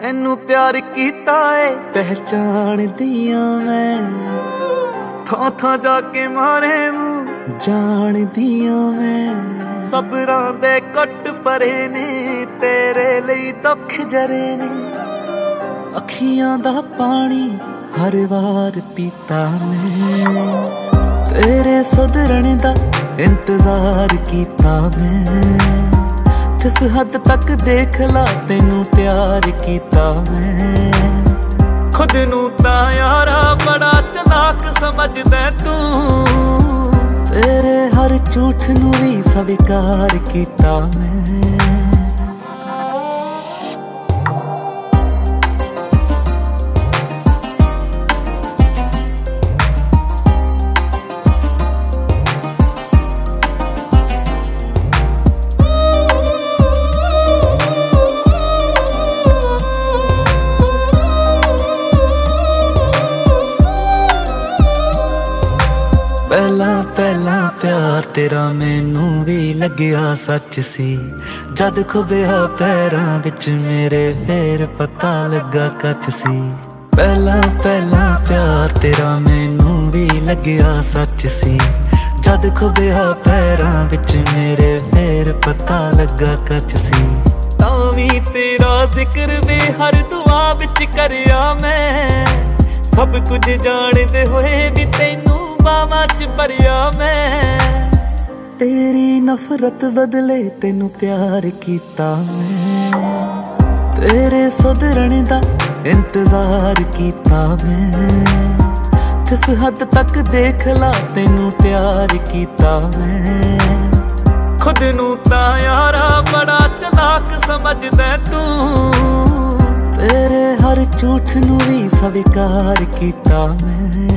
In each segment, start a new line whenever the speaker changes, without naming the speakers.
ਤੈਨੂੰ ਪਿਆਰ ਕੀਤਾ ਏ ਪਹਿਚਾਣਦੀਆਂ ਮੈਂ, ਥਾਂ ਥਾਂ ਜਾ ਕੇ ਮਾਰੇ ਮੂੰਹ ਜਾਣਦੀਆਂ ਮੈਂ। ਸਬਰਾਂ ਦੇ ਕੱਟ ਭਰੇ ਨੇ ਤੇਰੇ ਲਈ ਦੁੱਖ ਜਰੇ ਨੇ, ਅੱਖੀਆਂ ਦਾ ਪਾਣੀ ਹਰ ਵਾਰ ਪੀਤਾ ਮੈਂ। ਤੇਰੇ ਸੁਧਰਣ ਦਾ ਇੰਤਜ਼ਾਰ ਕੀਤਾ ਮੈਂ, ਕਿਸ ਹੱਦ ਤੱਕ ਦੇਖ ਲਾ ਤੈਨੂੰ ਪਿਆਰ ਕੀਤਾ ਮੈਂ। ਖੁਦ ਨੂੰ ਤਾਂ ਯਾਰਾ ਬੜਾ ਚਲਾਕ ਸਮਝਦਾ ਤੂੰ, ਤੇਰੇ ਹਰ ਝੂਠ ਨੂੰ ਵੀ ਸਵੀਕਾਰ ਕੀਤਾ ਮੈਂ। ਪਹਿਲਾਂ ਪਹਿਲਾਂ ਪਿਆਰ ਤੇਰਾ ਮੈਨੂੰ ਵੀ ਲੱਗਿਆ ਸੱਚ ਸੀ, ਜਦ ਖੁੱਬਿਆ ਪੈਰਾਂ ਵਿੱਚ ਮੇਰੇ ਫੇਰ ਪਤਾ ਲੱਗਾ ਕੱਚ ਸੀ। ਪਹਿਲਾਂ ਪਹਿਲਾਂ ਪਿਆਰ ਤੇਰਾ ਮੈਨੂੰ ਵੀ ਲੱਗਿਆ ਸੱਚ ਸੀ, ਜਦ ਖੁੱਬਿਆ ਪੈਰਾਂ ਵਿੱਚ ਮੇਰੇ ਫੇਰ ਪਤਾ ਲੱਗਾ ਕੱਚ ਸੀ। ਤਾਂ ਵੀ ਤੇਰਾ ਜ਼ਿਕਰ ਵੇ ਹਰ ਦੁਆ ਵਿੱਚ ਕਰਿਆ ਮੈਂ, ਸਭ ਕੁਝ ਜਾਣਦੇ ਹੋਏ ਵੀ ਤੈਨੂੰ ਬਾਵਾਂ ਚ ਭਰਿਆ ਮੈਂ। ਤੇਰੀ ਨਫ਼ਰਤ ਬਦਲੇ ਤੈਨੂੰ ਪਿਆਰ ਕੀਤਾ ਮੈਂ, ਤੇਰੇ ਸੁਧਰਣ ਦਾ ਇੰਤਜ਼ਾਰ ਕੀਤਾ ਮੈਂ। ਕਿਸ ਹੱਦ ਤੱਕ ਦੇਖ ਲਾ ਤੈਨੂੰ ਪਿਆਰ ਕੀਤਾ ਮੈਂ। ਖੁਦ ਨੂੰ ਤਾਂ ਯਾਰਾ ਬੜਾ ਚਲਾਕ ਸਮਝਦਾ ਤੂੰ, ਤੇਰੇ ਹਰ ਝੂਠ ਨੂੰ ਵੀ ਸਵੀਕਾਰ ਕੀਤਾ ਮੈਂ।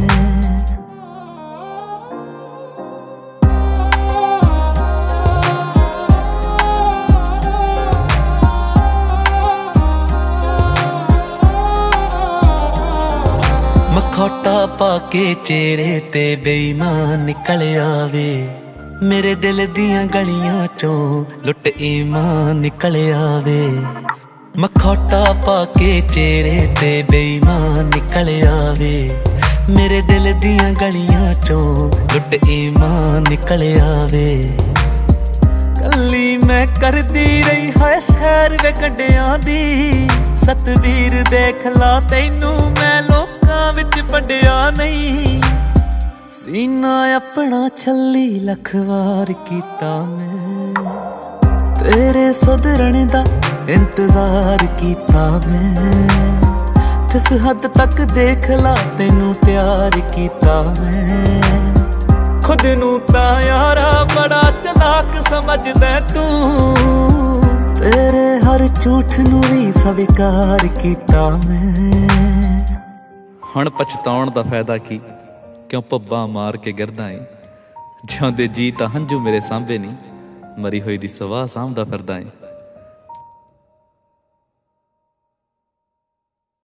ਮਖੌਟਾ ਪਾ ਕੇ ਚਿਹਰੇ ਤੇ ਬੇਈਮਾਨ ਨਿਕਲ ਆਵੇ, ਮੇਰੇ ਦਿਲ ਦੀਆਂ ਗਲੀਆਂ ਚੋਂ ਲੁੱਟ ਈਮਾਨ ਨਿਕਲ ਆਵੇ। ਮਖੌਟਾ ਪਾ ਕੇ ਚਿਹਰੇ ਤੇ ਬੇਈਮਾਨ ਨਿਕਲ ਆਵੇ, ਮੇਰੇ ਦਿਲ ਦੀਆਂ ਗਲੀਆਂ ਚੋਂ ਲੁੱਟ ਈਮਾਨ ਨਿਕਲ ਆਵੇ। ਕੱਲੀ ਮੈਂ ਕਰਦੀ ਰਹੀ ਹੈ ਸੈਰ ਵੇ ਕੱਢਿਆਂ ਦੀ, ਸਤਵੀਰ ਦੇਖ ਲਾ ਤੈਨੂੰ ਮੈਂ ਲੋਕਾਂ ਵਿੱਚ ਵੰਡਿਆ ਨਹੀਂ। ਸੀਨਾ ਆਪਣਾ ਛੱਲੀ ਲੱਖ ਵਾਰ ਕੀਤਾ ਮੈਂ, ਤੇਰੇ ਸੁਧਰਣ ਦਾ ਇੰਤਜ਼ਾਰ ਕੀਤਾ ਮੈਂ। ਕਿਸ ਹੱਦ ਤੱਕ ਦੇਖ ਲਾ ਤੈਨੂੰ ਪਿਆਰ ਕੀਤਾ ਮੈਂ। ਖੁਦ ਨੂੰ ਤਾਂ ਯਾਰਾ ਬੜਾ ਚਲਾਕ ਸਮਝਦਾ ਤੂੰ, ਤੇਰੇ ਹਰ ਝੂਠ ਨੂੰ ਵੀ ਸਵੀਕਾਰ ਕੀਤਾ ਮੈਂ।
ਹੁਣ ਪਛਤਾਉਣ ਦਾ ਫਾਇਦਾ ਕੀ, ਕਿਉਂ ਪੱਬਾਂ ਮਾਰ ਕੇ ਗਿਰਦਾ ਏ। ਜਿਉਂਦੇ ਜੀ ਤਾਂ ਹੰਝੂ ਮੇਰੇ ਸਾਂਭੇ ਨਹੀਂ, ਮਰੀ ਹੋਈ ਦੀ ਸਵਾਹ ਸਾਂਭਦਾ ਫਿਰਦਾ ਏ।